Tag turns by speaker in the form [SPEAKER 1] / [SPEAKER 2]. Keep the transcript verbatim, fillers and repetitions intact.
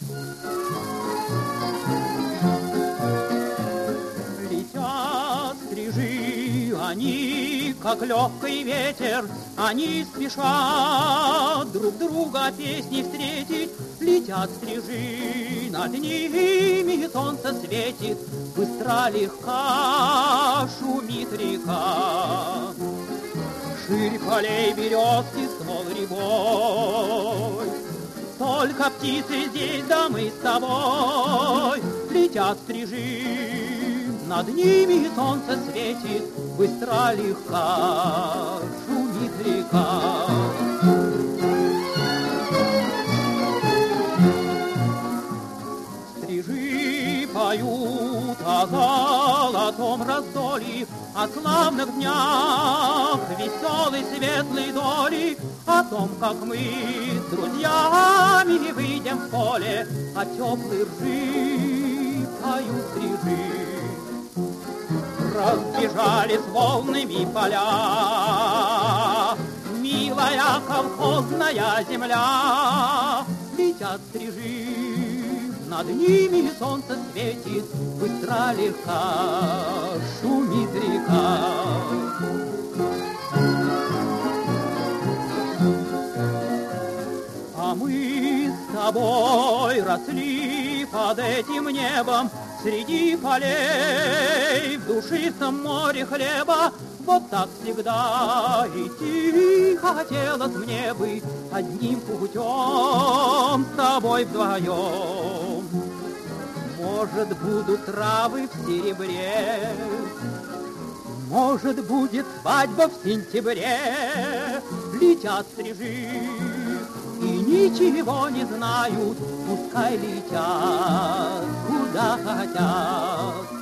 [SPEAKER 1] Летят стрижи, они, как легкий ветер, они спешат друг друга песни встретить. Летят стрижи, над ними солнце светит, быстро легка шумит река. Ширь полей березки, ствол рябой, только птицы здесь, да мы с тобой. Летят стрижи, над ними солнце светит, быстро легка шумит река. Стрижи поют о золотом раздолье, о славных днях веселой светлой доли, о том, как мы с друзьями выйдем в поле, о теплой ржи поют стрижи. Разбежались волнами поля, милая колхозная земля. Летят стрижи, над ними солнце светит, быстро легка шумит река. А мы с тобой росли под этим небом, среди полей, в душистом море хлеба. Вот так всегда идти хотелось мне бы одним путем с тобой вдвоем. Может, будут травы в серебре, может, будет свадьба в сентябре. Летят стрижи и ничего не знают, пускай летят куда хотят.